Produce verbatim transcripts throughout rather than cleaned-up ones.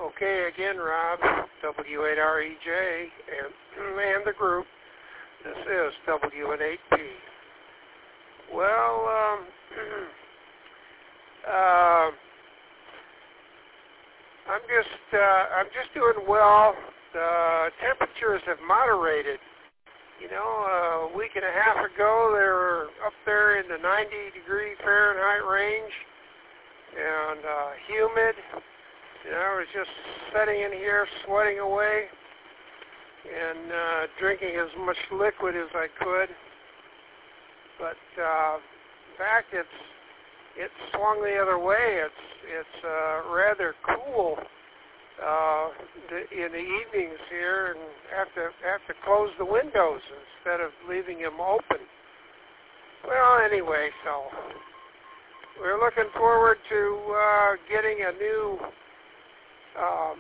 Okay, again, Rob, W eight R E J, and, and the group. This is W N eight P. Well, um, uh, I'm just, uh, I'm just doing well. The temperatures have moderated. You know, a week and a half ago, they were up there in the ninety degree Fahrenheit range, and uh, humid. You know, I was just sitting in here, sweating away, and uh, drinking as much liquid as I could. But uh, in fact, it's it swung the other way. It's it's uh, rather cool uh, the, in the evenings here, and have to have to close the windows instead of leaving them open. Well, anyway, so we're looking forward to uh, getting a new Um,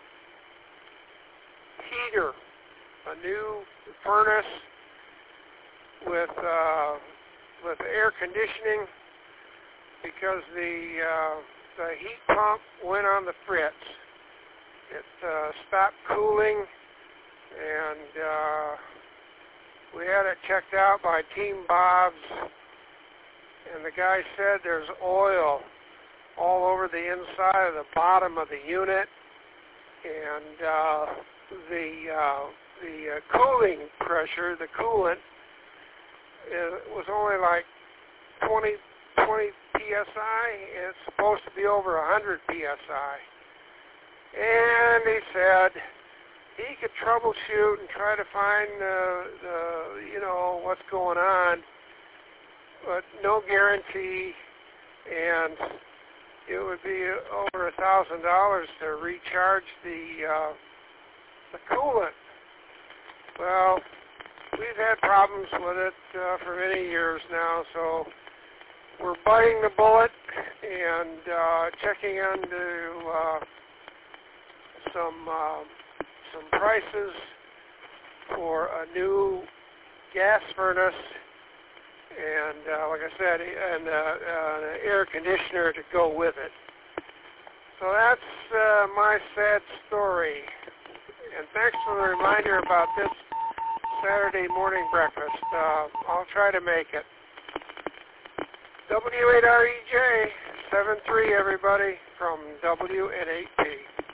heater, a new furnace with uh, with air conditioning, because the uh, the heat pump went on the fritz. It uh, stopped cooling, and uh, we had it checked out by Team Bob's, and the guy said there's oil all over the inside of the bottom of the unit, and uh, the uh, the uh, cooling pressure, the coolant, it was only like twenty, twenty P S I. It's supposed to be over one hundred P S I. And he said he could troubleshoot and try to find uh, the, you know, what's going on, but no guarantee, and it would be over a thousand dollars to recharge the uh, the coolant. Well, we've had problems with it uh, for many years now, so we're biting the bullet and uh, checking into uh, some uh, some prices for a new gas furnace. And uh, like I said, and uh, uh, an air conditioner to go with it. So that's uh, my sad story. And thanks for the reminder about this Saturday morning breakfast. Uh, I'll try to make it. W eight R E J, seven three, everybody, from W N eight P.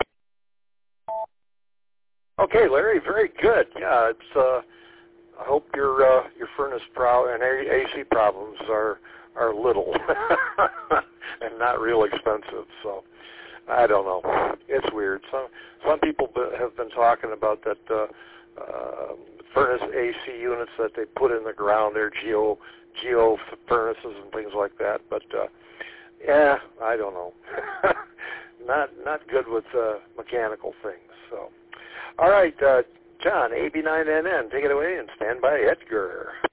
Okay, Larry, very good. Yeah, it's... Uh... I hope your uh, your furnace pro- and A C problems are are little and not real expensive. So I don't know. It's weird. Some some people have been talking about that uh, uh, furnace A C units that they put in the ground. They're geo geo furnaces and things like that. But uh, yeah, I don't know. not not good with uh, mechanical things. So all right. Uh, John, A B nine N N, take it away and stand by, Edgar.